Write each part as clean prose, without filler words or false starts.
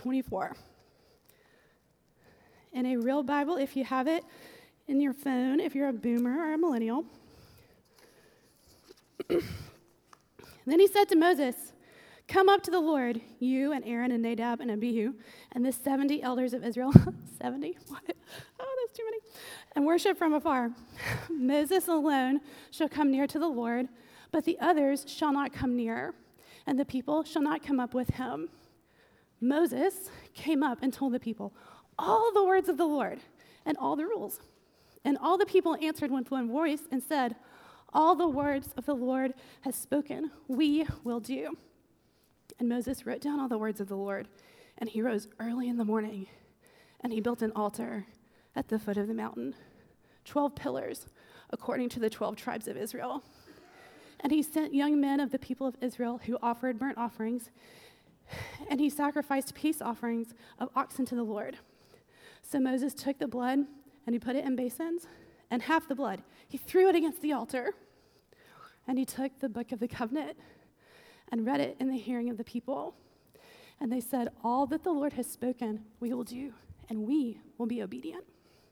24. In a real Bible, if you have it in your phone, if you're a boomer or a millennial. Then he said to Moses, "Come up to the Lord, you and Aaron and Nadab and Abihu, and the 70 elders of Israel." 70? What? Oh, that's too many. "And worship from afar. Moses alone shall come near to the Lord, but the others shall not come near, and the people shall not come up with him." Moses came up and told the people all the words of the Lord and all the rules. And all the people answered with one voice and said, "All the words of the Lord has spoken, we will do." And Moses wrote down all the words of the Lord, and he rose early in the morning, and he built an altar at the foot of the mountain, 12 pillars, according to the 12 tribes of Israel. And he sent young men of the people of Israel who offered burnt offerings, and he sacrificed peace offerings of oxen to the Lord. So Moses took the blood, and he put it in basins, and half the blood he threw it against the altar. And he took the book of the covenant and read it in the hearing of the people. And they said, "All that the Lord has spoken, we will do, and we will be obedient."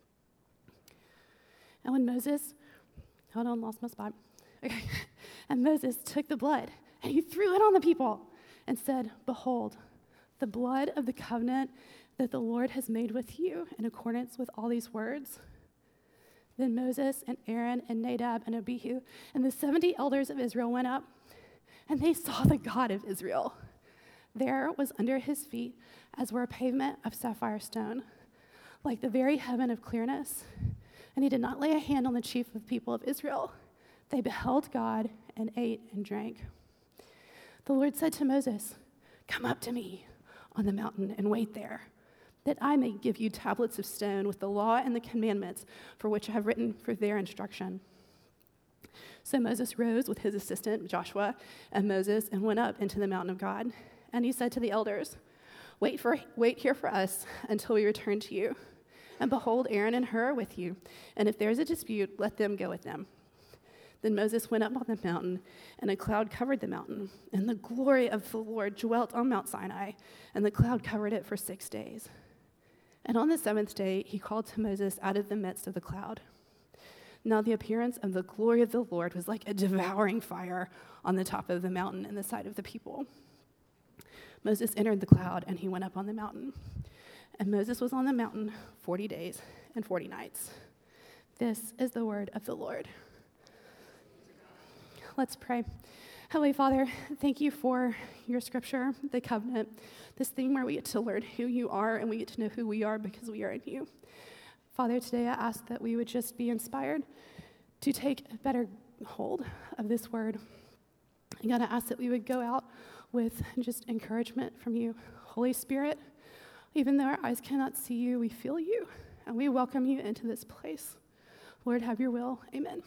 And when Moses, lost my spot. Okay. And Moses took the blood, and he threw it on the people and said, "Behold, the blood of the covenant that the Lord has made with you in accordance with all these words." Then Moses and Aaron and Nadab and Abihu and the 70 elders of Israel went up, and they saw the God of Israel. There was under his feet as were a pavement of sapphire stone, like the very heaven of clearness. And he did not lay a hand on the chief of the people of Israel. They beheld God and ate and drank. The Lord said to Moses, "Come up to me on the mountain and wait there, that I may give you tablets of stone with the law and the commandments for which I have written for their instruction." So Moses rose with his assistant Joshua and Moses and went up into the mountain of God. And he said to the elders, Wait here for us until we return to you. And behold, Aaron and Hur are with you. And if there is a dispute, let them go with them." Then Moses went up on the mountain, and a cloud covered the mountain. And the glory of the Lord dwelt on Mount Sinai, and the cloud covered it for 6 days. And on the 7th day, he called to Moses out of the midst of the cloud. Now the appearance of the glory of the Lord was like a devouring fire on the top of the mountain in the sight of the people. Moses entered the cloud, and he went up on the mountain. And Moses was on the mountain 40 days and 40 nights. This is the word of the Lord. Let's pray. Heavenly Father, thank you for your scripture, the covenant, this thing where we get to learn who you are and we get to know who we are because we are in you. Father, today I ask that we would just be inspired to take a better hold of this word. And God, I ask that we would go out with just encouragement from you. Holy Spirit, even though our eyes cannot see you, we feel you, and we welcome you into this place. Lord, have your will. Amen.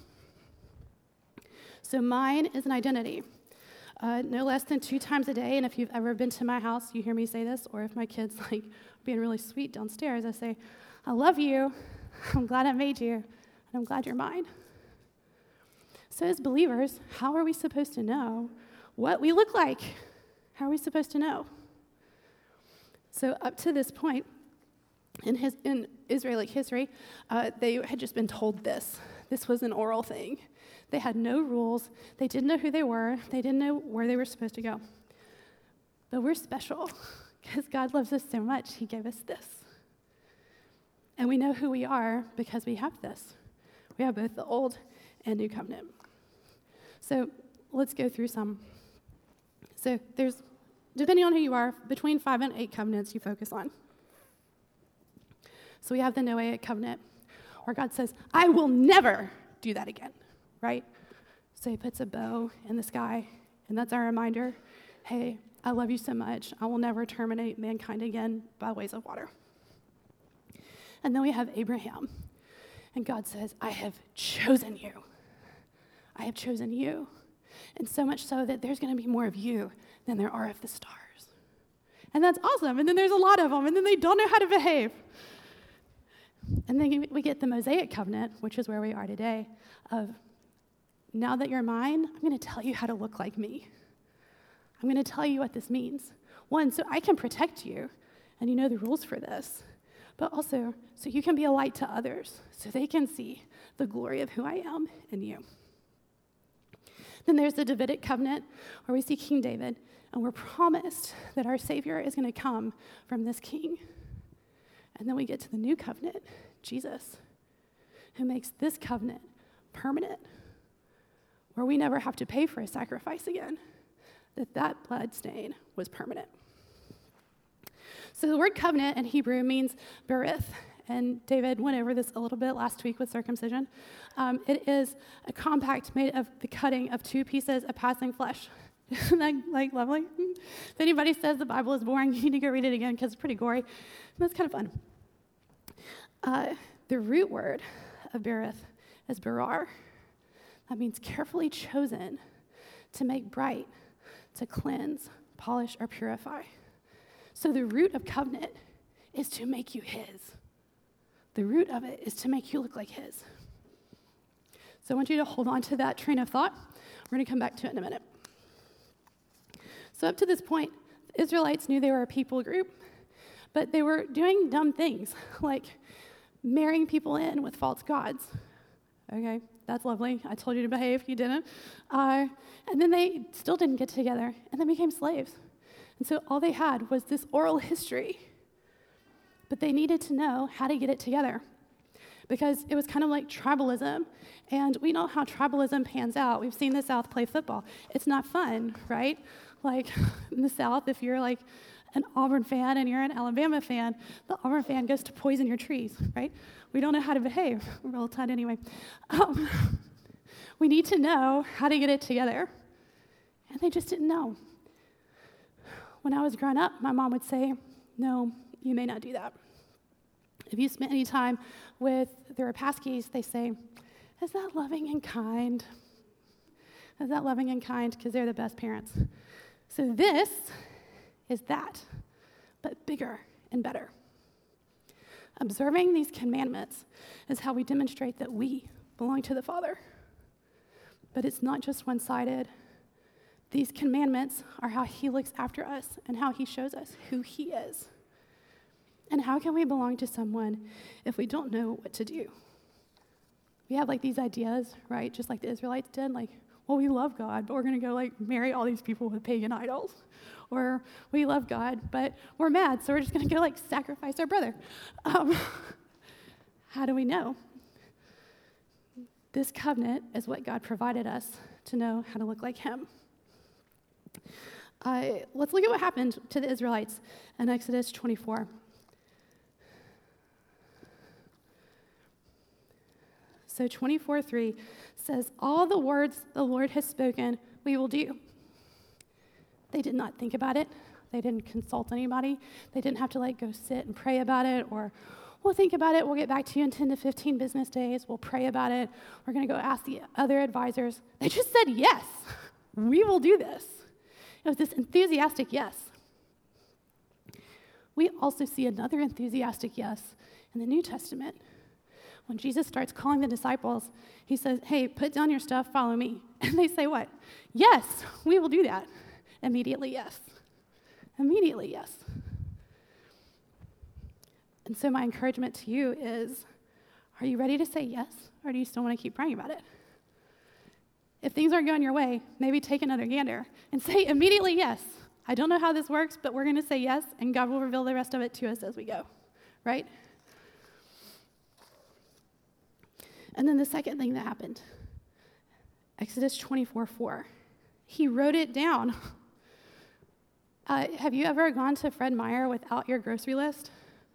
So mine is an identity. No less than 2 times a day, and if you've ever been to my house, you hear me say this, or if my kids being really sweet downstairs, I say, "I love you, I'm glad I made you, and I'm glad you're mine." So as believers, how are we supposed to know what we look like? How are we supposed to know? So up to this point, in Israelite history, they had just been told this. This was an oral thing. They had no rules. They didn't know who they were. They didn't know where they were supposed to go. But we're special because God loves us so much, he gave us this. And we know who we are because we have this. We have both the Old and New Covenant. So let's go through some. So there's, depending on who you are, between 5 and 8 covenants you focus on. So we have the Noahic covenant, where God says, "I will never do that again," right? So he puts a bow in the sky, and that's our reminder, hey, I love you so much, I will never terminate mankind again by ways of water. And then we have Abraham, and God says, "I have chosen you. I have chosen you." And so much so that there's going to be more of you than there are of the stars. And that's awesome. And then there's a lot of them, and then they don't know how to behave. And then we get the Mosaic covenant, which is where we are today, of now that you're mine, I'm going to tell you how to look like me. I'm going to tell you what this means. 1, so I can protect you and you know the rules for this, but also so you can be a light to others, so they can see the glory of who I am in you. Then there's the Davidic covenant, where we see King David, and we're promised that our Savior is going to come from this king. And then we get to the new covenant, Jesus, who makes this covenant permanent, where we never have to pay for a sacrifice again, that blood stain was permanent. So the word covenant in Hebrew means berith, and David went over this a little bit last week with circumcision. It is a compact made of the cutting of two pieces of passing flesh. Isn't that lovely? If anybody says the Bible is boring, you need to go read it again because it's pretty gory. That's kind of fun. The root word of berith is berar. That means carefully chosen to make bright, to cleanse, polish, or purify. So the root of covenant is to make you his. The root of it is to make you look like his. So I want you to hold on to that train of thought. We're going to come back to it in a minute. So up to this point, the Israelites knew they were a people group, but they were doing dumb things, like marrying people in with false gods. Okay, that's lovely. I told you to behave. You didn't. And then they still didn't get together, and they became slaves. And so all they had was this oral history, but they needed to know how to get it together, because it was kind of like tribalism, and we know how tribalism pans out. We've seen the South play football. It's not fun, right? Like in the South, if you're like an Auburn fan and you're an Alabama fan, the Auburn fan goes to poison your trees, right? We don't know how to behave. We're all tight anyway. We need to know how to get it together, and they just didn't know. When I was growing up, my mom would say, no, you may not do that. If you spent any time with the Rapaskis, they say, is that loving and kind? Is that loving and kind? Because they're the best parents. So this is that, but bigger and better. Observing these commandments is how we demonstrate that we belong to the Father. But it's not just one-sided. These commandments are how he looks after us and how he shows us who he is. And how can we belong to someone if we don't know what to do? We have like these ideas, right? Just like the Israelites did, like, well, we love God, but we're going to go like marry all these people with pagan idols. Or we love God, but we're mad, so we're just going to go like sacrifice our brother. How do we know? This covenant is what God provided us to know how to look like him. Let's look at what happened to the Israelites in Exodus 24. So 24:3 says, all the words the Lord has spoken, we will do. They did not think about it. They didn't consult anybody. They didn't have to like go sit and pray about it, or we'll think about it. We'll get back to you in 10 to 15 business days. We'll pray about it. We're going to go ask the other advisors. They just said, yes, we will do this. It was this enthusiastic yes. We also see another enthusiastic yes in the New Testament. When Jesus starts calling the disciples, he says, hey, put down your stuff, follow me. And they say what? Yes, we will do that. Immediately, yes. Immediately, yes. And so my encouragement to you is, are you ready to say yes, or do you still want to keep praying about it? If things aren't going your way, maybe take another gander and say immediately yes. I don't know how this works, but we're going to say yes, and God will reveal the rest of it to us as we go, right? And then the second thing that happened, Exodus 24:4, he wrote it down. Have you ever gone to Fred Meyer without your grocery list?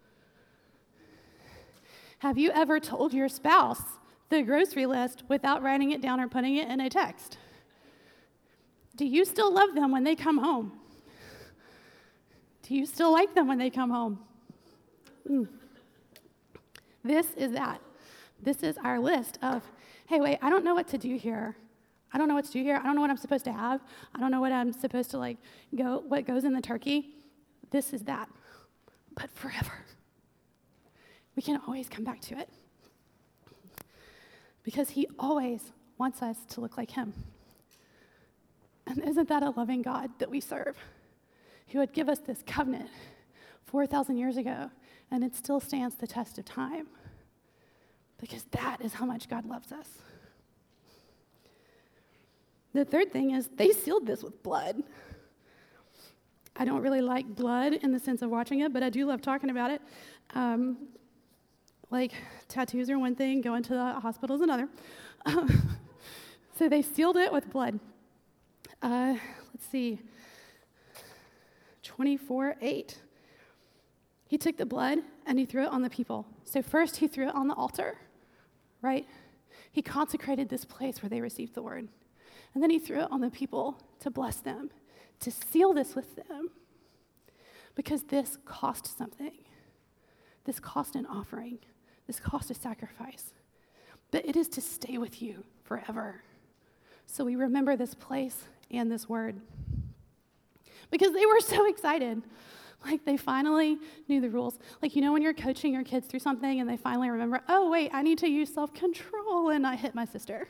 Have you ever told your spouse the grocery list without writing it down or putting it in a text? Do you still love them when they come home? Do you still like them when they come home? This is that. This is our list of, hey, wait, I don't know what to do here. I don't know what to do here. I don't know what I'm supposed to have. I don't know what I'm supposed to what goes in the turkey. This is that, but forever. We can always come back to it because he always wants us to look like him. And isn't that a loving God that we serve, who would give us this covenant 4,000 years ago, and it still stands the test of time. Because that is how much God loves us. The third thing is they sealed this with blood. I don't really like blood in the sense of watching it, but I do love talking about it. Like tattoos are one thing, going to the hospital is another. So they sealed it with blood. Let's see, 24:8. He took the blood and he threw it on the people. So first he threw it on the altar, right? He consecrated this place where they received the word. And then he threw it on the people to bless them, to seal this with them. Because this cost something. This cost an offering. This cost a sacrifice. But it is to stay with you forever. So we remember this place and this word. Because they were so excited. Like they finally knew the rules. Like, you know, when you're coaching your kids through something and they finally remember, oh, wait, I need to use self-control and not hit my sister.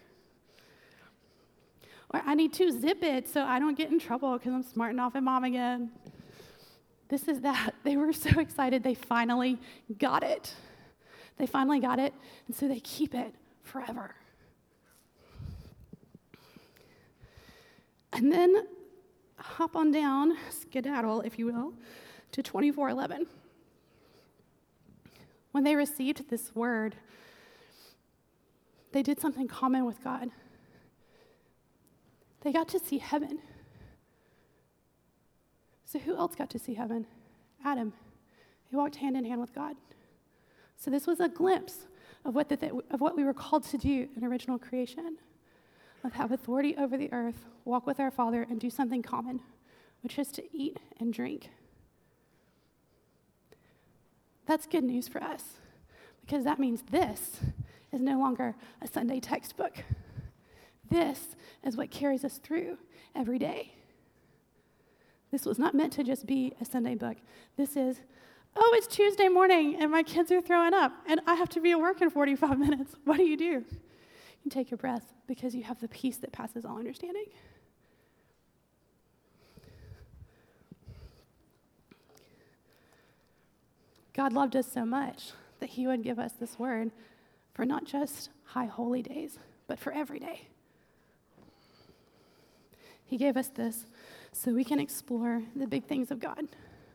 Or I need to zip it so I don't get in trouble because I'm smarting off at mom again. This is that. They were so excited they finally got it. They finally got it, and so they keep it forever. And then hop on down, skedaddle, if you will, to 24:11. When they received this word, they did something common with God. They got to see heaven. So who else got to see heaven? Adam. He walked hand in hand with God. So this was a glimpse of what we were called to do in original creation, of have authority over the earth, walk with our Father, and do something common, which is to eat and drink. That's good news for us, because that means this is no longer a Sunday textbook. This is what carries us through every day. This was not meant to just be a Sunday book. This is, oh, it's Tuesday morning and my kids are throwing up and I have to be at work in 45 minutes. What do? You take your breath because you have the peace that passes all understanding. God loved us so much that he would give us this word for not just high holy days, but for every day. He gave us this so we can explore the big things of God.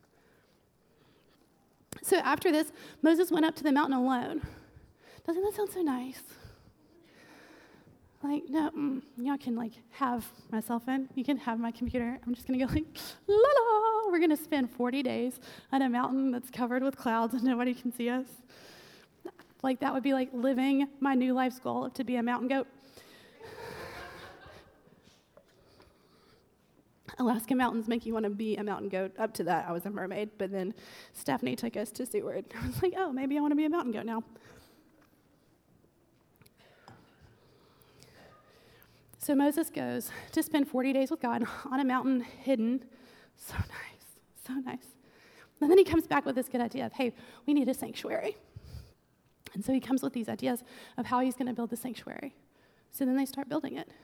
So after this, Moses went up to the mountain alone. Doesn't that sound so nice? Like, no, y'all can have my cell phone. You can have my computer. I'm just going to go la la. We're going to spend 40 days on a mountain that's covered with clouds and nobody can see us. That would be like living my new life's goal of to be a mountain goat. Alaska mountains make you want to be a mountain goat. Up to that, I was a mermaid, but then Stephanie took us to Seward. I was like, oh, maybe I want to be a mountain goat now. So Moses goes to spend 40 days with God on a mountain hidden. So nice, so nice. And then he comes back with this good idea of, hey, we need a sanctuary. And so he comes with these ideas of how he's going to build the sanctuary. So then they start building it.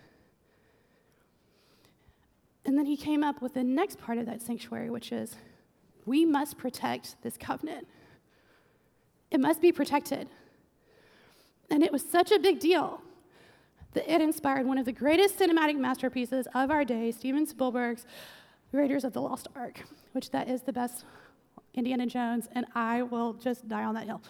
And then he came up with the next part of that sanctuary, which is, we must protect this covenant. It must be protected. And it was such a big deal that it inspired one of the greatest cinematic masterpieces of our day, Steven Spielberg's Raiders of the Lost Ark, which that is the best Indiana Jones, and I will just die on that hill.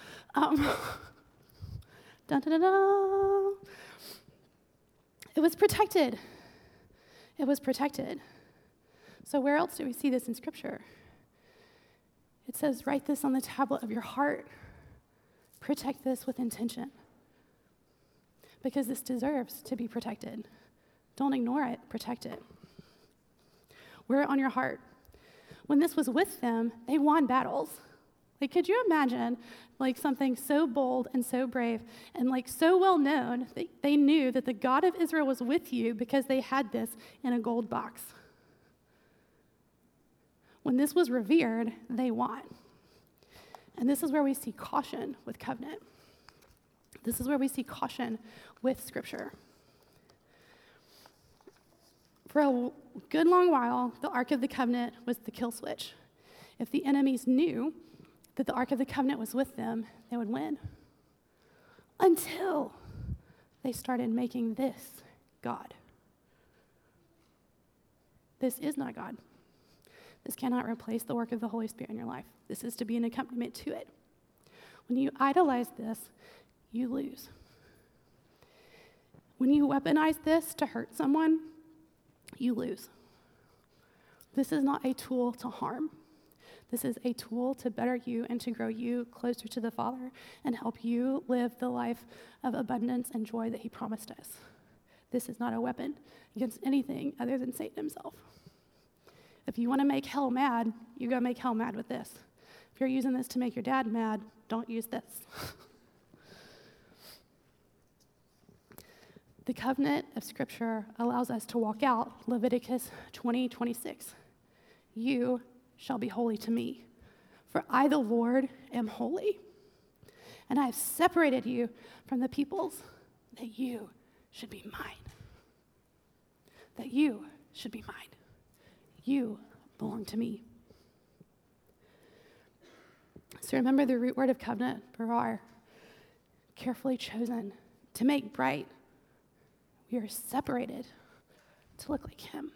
Dun, dun, dun, dun. It was protected. It was protected. So where else do we see this in Scripture? It says, write this on the tablet of your heart. Protect this with intention. Because this deserves to be protected. Don't ignore it. Protect it. Wear it on your heart. When this was with them, they won battles. Could you imagine, something so bold and so brave and, so well known that they knew that the God of Israel was with you because they had this in a gold box. When this was revered, they won. And this is where we see caution with covenant. This is where we see caution with Scripture. For a good long while, the Ark of the Covenant was the kill switch. if the enemies knew that the Ark of the Covenant was with them, they would win. Until they started making this God. This is not God. This cannot replace the work of the Holy Spirit in your life. This is to be an accompaniment to it. When you idolize this, you lose. When you weaponize this to hurt someone, you lose. This is not a tool to harm. This is a tool to better you and to grow you closer to the Father and help you live the life of abundance and joy that he promised us. This is not a weapon against anything other than Satan himself. If you want to make hell mad, you go make hell mad with this. If you're using this to make your dad mad, don't use this. The covenant of Scripture allows us to walk out Leviticus 20:26. You shall be holy to me, for I, the Lord, am holy. And I have separated you from the peoples that you should be mine. That you should be mine. You belong to me. So remember the root word of covenant, barar, carefully chosen to make bright. We are separated to look like him.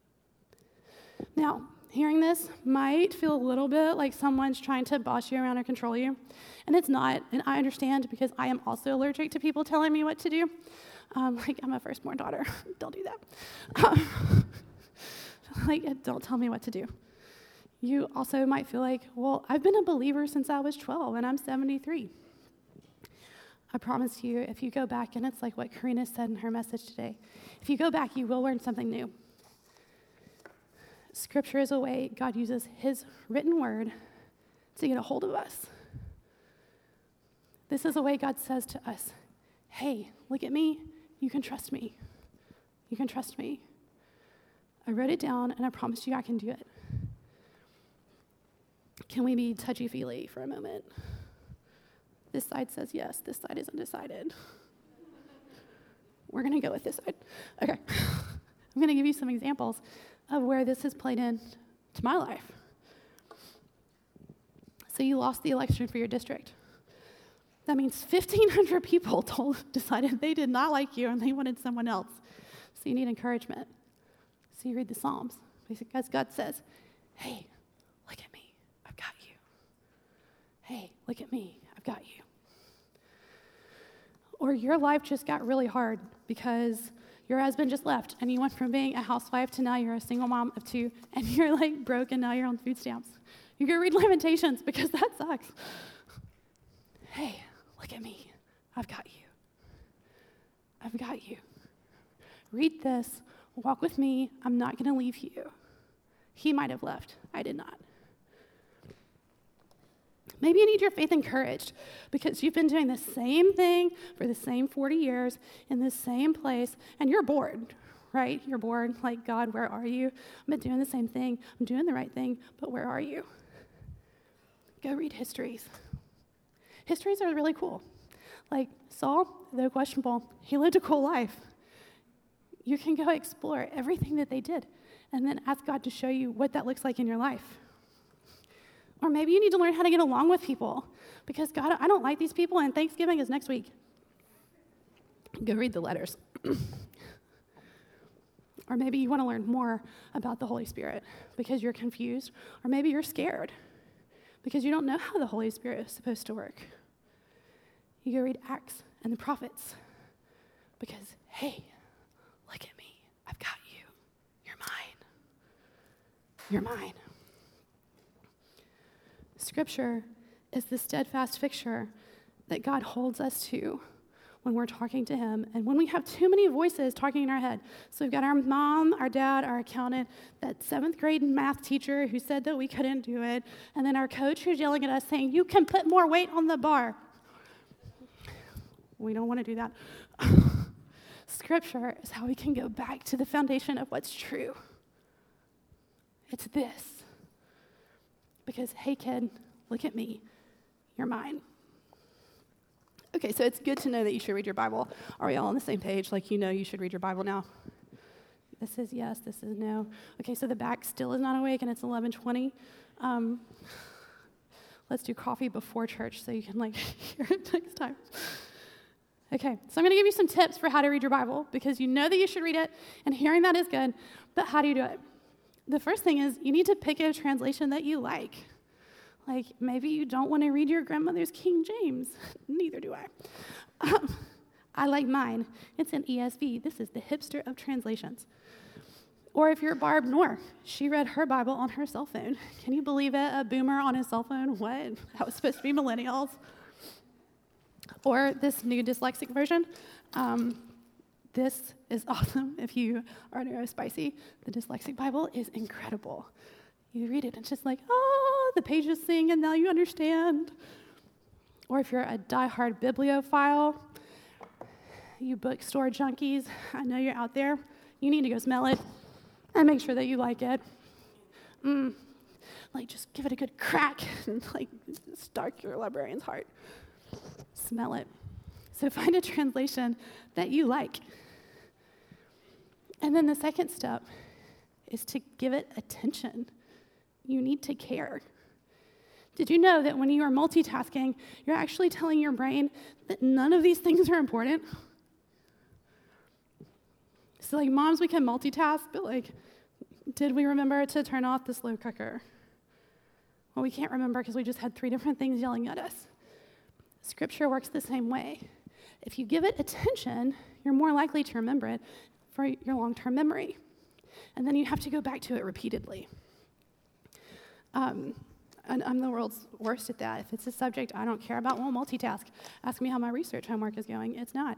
Now, hearing this might feel a little bit like someone's trying to boss you around or control you, and it's not, and I understand because I am also allergic to people telling me what to do. Like, I'm a firstborn daughter. Don't do that. Don't tell me what to do. You also might feel like, well, I've been a believer since I was 12, and I'm 73. I promise you, if you go back, and it's like what Karina said in her message today, if you go back, you will learn something new. Scripture is a way God uses his written word to get a hold of us. This is a way God says to us, hey, look at me. You can trust me. You can trust me. I wrote it down, and I promise you I can do it. Can we be touchy-feely for a moment? This side says yes. This side is undecided. We're going to go with this side. Okay. I'm going to give you some examples of where this has played into my life. So you lost the election for your district. That means 1,500 people decided they did not like you and they wanted someone else. So you need encouragement. So you read the Psalms. Because God says, hey, look at me. I've got you. Hey, look at me. I've got you. Or your life just got really hard because your husband just left and you went from being a housewife to now you're a single mom of 2 and you're like broke and now you're on food stamps. You go read Lamentations because that sucks. Hey, look at me. I've got you. I've got you. Read this. Walk with me. I'm not going to leave you. He might have left. I did not. Maybe you need your faith encouraged because you've been doing the same thing for the same 40 years in the same place, and you're bored, right? You're bored. Like, God, where are you? I've been doing the same thing. I'm doing the right thing, but where are you? Go read histories. Histories are really cool. Like Saul, though questionable, he lived a cool life. You can go explore everything that they did and then ask God to show you what that looks like in your life. Or maybe you need to learn how to get along with people because, God, I don't like these people and Thanksgiving is next week. Go read the letters. Or maybe you want to learn more about the Holy Spirit because you're confused. Or maybe you're scared because you don't know how the Holy Spirit is supposed to work. You go read Acts and the prophets because, hey, look at me. I've got you. You're mine. You're mine. Scripture is the steadfast fixture that God holds us to when we're talking to him and when we have too many voices talking in our head. So we've got our mom, our dad, our accountant, that 7th grade math teacher who said that we couldn't do it, and then our coach who's yelling at us saying, you can put more weight on the bar. We don't want to do that. Scripture is how we can go back to the foundation of what's true. It's this. Because, hey, kid, look at me. You're mine. Okay, so it's good to know that you should read your Bible. Are we all on the same page? Like, you should read your Bible now? This is yes, this is no. Okay, so the back still is not awake, and it's 11:20. Let's do coffee before church so you can hear it next time. Okay, so I'm going to give you some tips for how to read your Bible because you know that you should read it, and hearing that is good, but how do you do it? The first thing is you need to pick a translation that you like. Maybe you don't want to read your grandmother's King James. Neither do I. I like mine. It's an ESV. This is the hipster of translations. Or if you're Barb Noor, she read her Bible on her cell phone. Can you believe it? A boomer on his cell phone? What? That was supposed to be millennials. Or this new dyslexic version. This is awesome if you are neurospicy. The dyslexic Bible is incredible. You read it and it's just the pages sing and now you understand. Or if you're a diehard bibliophile, you bookstore junkies, I know you're out there. You need to go smell it and make sure that you like it. Just give it a good crack and stark your librarian's heart. Smell it. So find a translation that you like. And then the second step is to give it attention. You need to care. Did you know that when you are multitasking, you're actually telling your brain that none of these things are important? So moms, we can multitask, but did we remember to turn off the slow cooker? Well, we can't remember because we just had 3 different things yelling at us. Scripture works the same way. If you give it attention, you're more likely to remember it for your long-term memory. And then you have to go back to it repeatedly. And I'm the world's worst at that. If it's a subject I don't care about, won't multitask. Ask me how my research homework is going. It's not.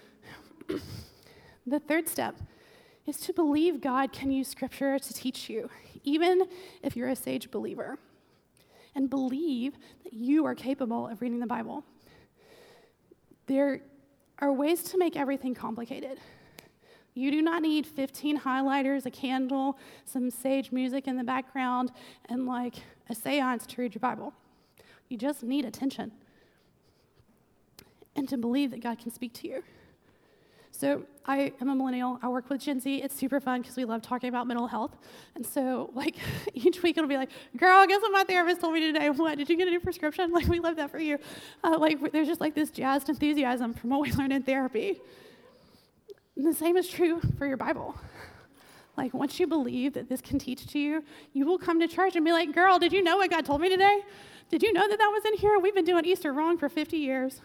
The third step is to believe God can use Scripture to teach you, even if you're a sage believer. And believe that you are capable of reading the Bible. There are ways to make everything complicated. You do not need 15 highlighters, a candle, some sage music in the background, and a seance to read your Bible. You just need attention and to believe that God can speak to you. So I am a millennial. I work with Gen Z. It's super fun because we love talking about mental health. And so each week it'll be girl, guess what my therapist told me today? What, did you get a new prescription? We love that for you. There's just this jazzed enthusiasm from what we learned in therapy. And the same is true for your Bible. Once you believe that this can teach to you, you will come to church and be girl, did you know what God told me today? Did you know that was in here? We've been doing Easter wrong for 50 years.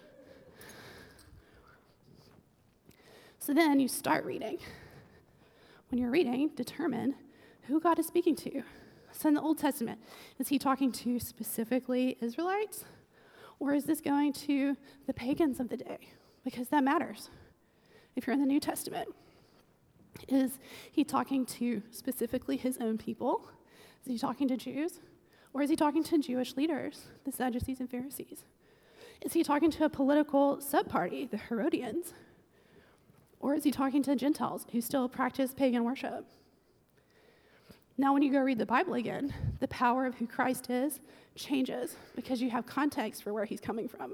So then you start reading. When you're reading, determine who God is speaking to. So in the Old Testament, is he talking to specifically Israelites? Or is this going to the pagans of the day? Because that matters. If you're in the New Testament, is he talking to specifically his own people? Is he talking to Jews? Or is he talking to Jewish leaders, the Sadducees and Pharisees? Is he talking to a political sub-party, the Herodians? Or is he talking to Gentiles who still practice pagan worship? Now, when you go read the Bible again, the power of who Christ is changes because you have context for where he's coming from.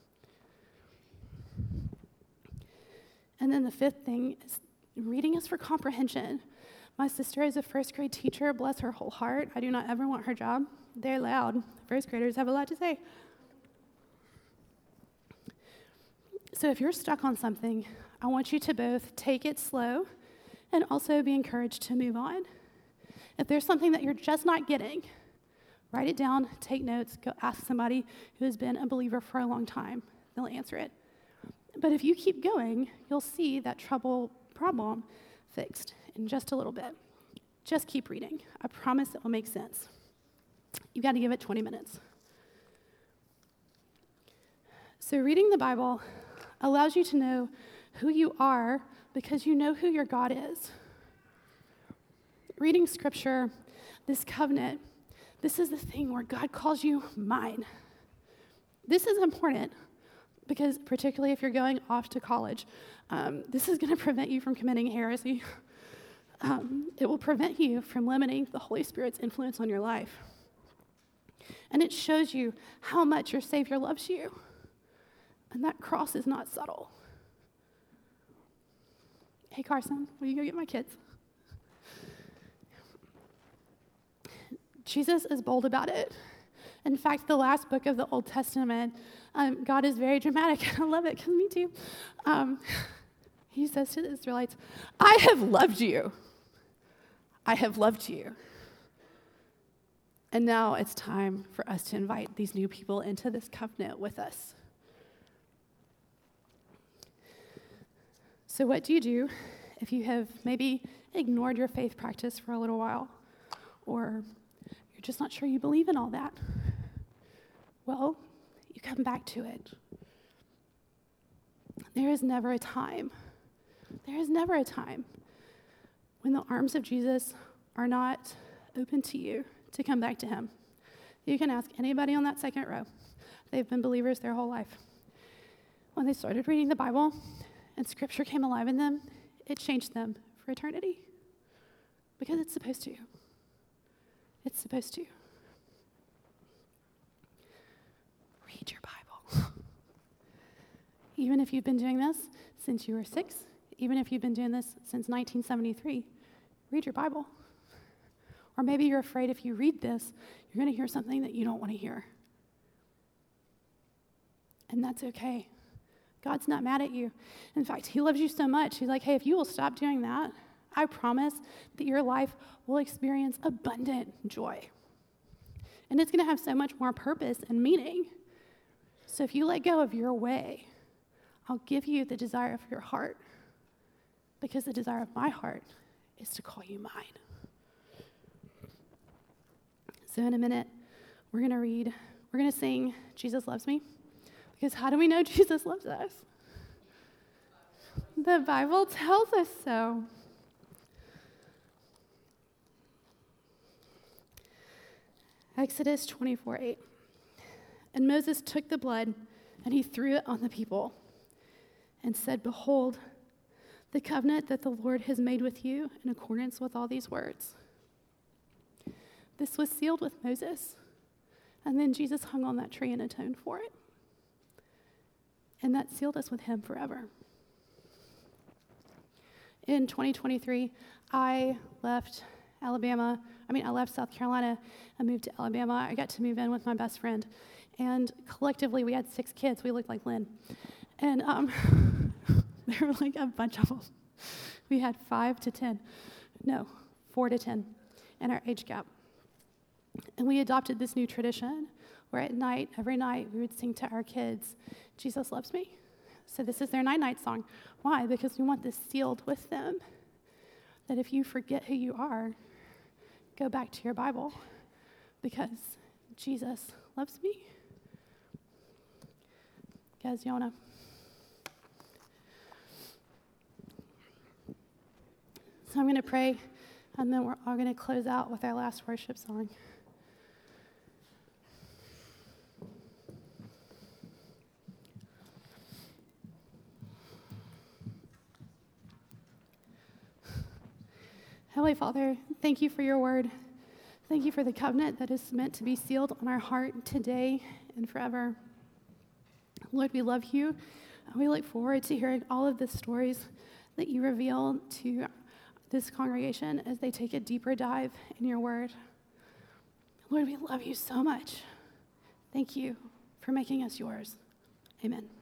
And then the fifth thing is reading is for comprehension. My sister is a first grade teacher, bless her whole heart. I do not ever want her job. They're loud. First graders have a lot to say. So if you're stuck on something, I want you to both take it slow and also be encouraged to move on. If there's something that you're just not getting, write it down, take notes, go ask somebody who has been a believer for a long time. They'll answer it. But if you keep going, you'll see that problem fixed in just a little bit. Just keep reading. I promise it will make sense. You've got to give it 20 minutes. So reading the Bible allows you to know who you are because you know who your God is. Reading Scripture, this covenant, this is the thing where God calls you mine. This is important because particularly if you're going off to college, this is going to prevent you from committing heresy. It will prevent you from limiting the Holy Spirit's influence on your life. And it shows you how much your Savior loves you. And that cross is not subtle. Hey, Carson, will you go get my kids? Jesus is bold about it. In fact, the last book of the Old Testament, God is very dramatic. I love it, because me too. He says to the Israelites, I have loved you. I have loved you. And now it's time for us to invite these new people into this covenant with us. So what do you do if you have maybe ignored your faith practice for a little while, or you're just not sure you believe in all that? Well, you come back to it. There is never a time when the arms of Jesus are not open to you to come back to him. You can ask anybody on that second row. They've been believers their whole life. When they started reading the Bible and Scripture came alive in them, it changed them for eternity. Because it's supposed to. It's supposed to. Read your Bible. Even if you've been doing this since you were 6, even if you've been doing this since 1973, read your Bible. Or maybe you're afraid if you read this, you're going to hear something that you don't want to hear. And that's okay. God's not mad at you. In fact, he loves you so much. He's like, hey, if you will stop doing that, I promise that your life will experience abundant joy. And it's going to have so much more purpose and meaning. So if you let go of your way, I'll give you the desire of your heart. Because the desire of my heart is to call you mine. So in a minute, we're going to sing Jesus Loves Me. Because how do we know Jesus loves us? The Bible tells us so. Exodus 24:8. And Moses took the blood, and he threw it on the people, and said, behold, the covenant that the Lord has made with you in accordance with all these words. This was sealed with Moses, and then Jesus hung on that tree and atoned for it. And that sealed us with him forever. In 2023, I left South Carolina and moved to Alabama. I got to move in with my best friend. And collectively, we had 6 kids. We looked like Lynn. And there were like a bunch of them. We had 4 to 10 in our age gap. And we adopted this new tradition where at night, every night, we would sing to our kids, Jesus loves me. So this is their night-night song. Why? Because we want this sealed with them, that if you forget who you are, go back to your Bible, because Jesus loves me. Guys, you wanna? So I'm going to pray, and then we're all going to close out with our last worship song. Heavenly Father, thank you for your word. Thank you for the covenant that is meant to be sealed on our heart today and forever. Lord, we love you, and we look forward to hearing all of the stories that you reveal to this congregation as they take a deeper dive in your word. Lord, we love you so much. Thank you for making us yours. Amen.